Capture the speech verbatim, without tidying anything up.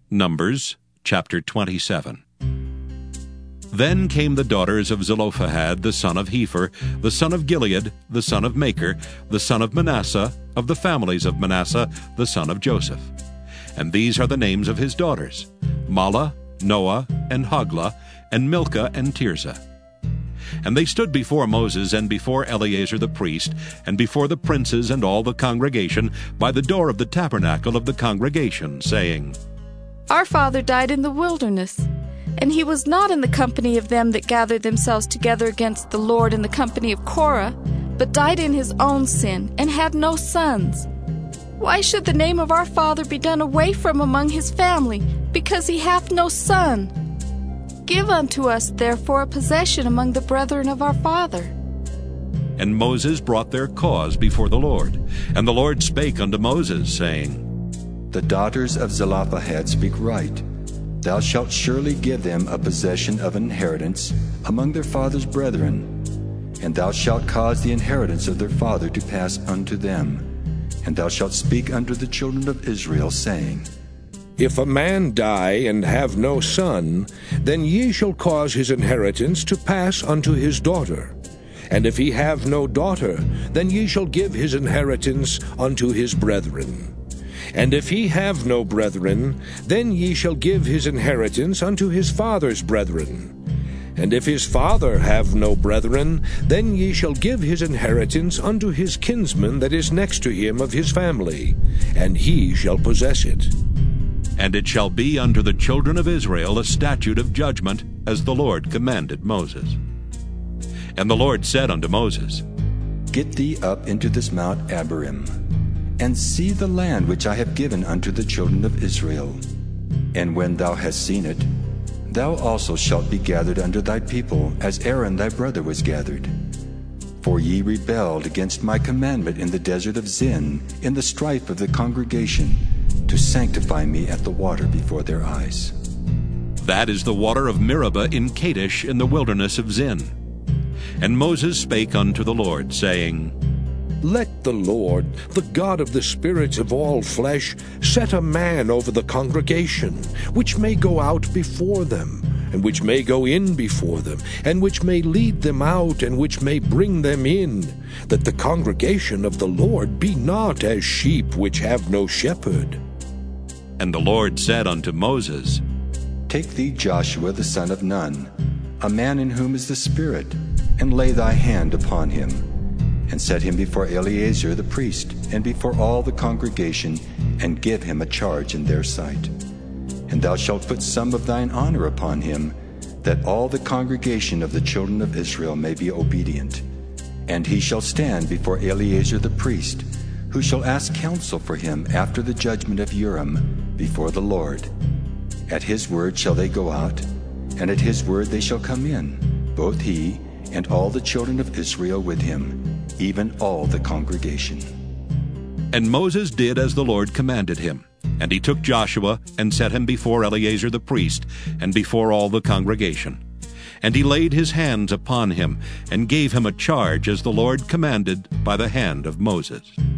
Numbers chapter twenty-seven. Then came the daughters of Zelophehad the son of Hepher, the son of Gilead, the son of Machir, the son of Manasseh, of the families of Manasseh, the son of Joseph. And these are the names of his daughters, Mahlah, Noah, and Hoglah, and Milcah, and Tirzah. And they stood before Moses and before Eleazar the priest, and before the princes and all the congregation, by the door of the tabernacle of the congregation, saying, Our father died in the wilderness, and he was not in the company of them that gathered themselves together against the Lord in the company of Korah, but died in his own sin, and had no sons. Why should the name of our father be done away from among his family, because he hath no son? Give unto us therefore a possession among the brethren of our father. And Moses brought their cause before the Lord. And the Lord spake unto Moses, saying, The daughters of Zelophehad speak right. Thou shalt surely give them a possession of inheritance among their father's brethren, and thou shalt cause the inheritance of their father to pass unto them. And thou shalt speak unto the children of Israel, saying, If a man die and have no son, then ye shall cause his inheritance to pass unto his daughter. And if he have no daughter, then ye shall give his inheritance unto his brethren. And if he have no brethren, then ye shall give his inheritance unto his father's brethren. And if his father have no brethren, then ye shall give his inheritance unto his kinsman that is next to him of his family, and he shall possess it. And it shall be unto the children of Israel a statute of judgment, as the Lord commanded Moses. And the Lord said unto Moses, Get thee up into this Mount Abarim, and see the land which I have given unto the children of Israel. And when thou hast seen it, thou also shalt be gathered unto thy people, as Aaron thy brother was gathered. For ye rebelled against my commandment in the desert of Zin, in the strife of the congregation, to sanctify me at the water before their eyes. That is the water of Meribah in Kadesh in the wilderness of Zin. And Moses spake unto the Lord, saying, Let the Lord, the God of the spirits of all flesh, set a man over the congregation, which may go out before them, and which may go in before them, and which may lead them out, and which may bring them in, that the congregation of the Lord be not as sheep which have no shepherd. And the Lord said unto Moses, Take thee Joshua the son of Nun, a man in whom is the Spirit, and lay thy hand upon him, and set him before Eleazar the priest, and before all the congregation, and give him a charge in their sight. And thou shalt put some of thine honor upon him, that all the congregation of the children of Israel may be obedient. And he shall stand before Eleazar the priest, who shall ask counsel for him after the judgment of Urim before the Lord. At his word shall they go out, and at his word they shall come in, both he and all the children of Israel with him, even all the congregation. And Moses did as the Lord commanded him. And he took Joshua, and set him before Eleazar the priest, and before all the congregation. And he laid his hands upon him, and gave him a charge as the Lord commanded by the hand of Moses.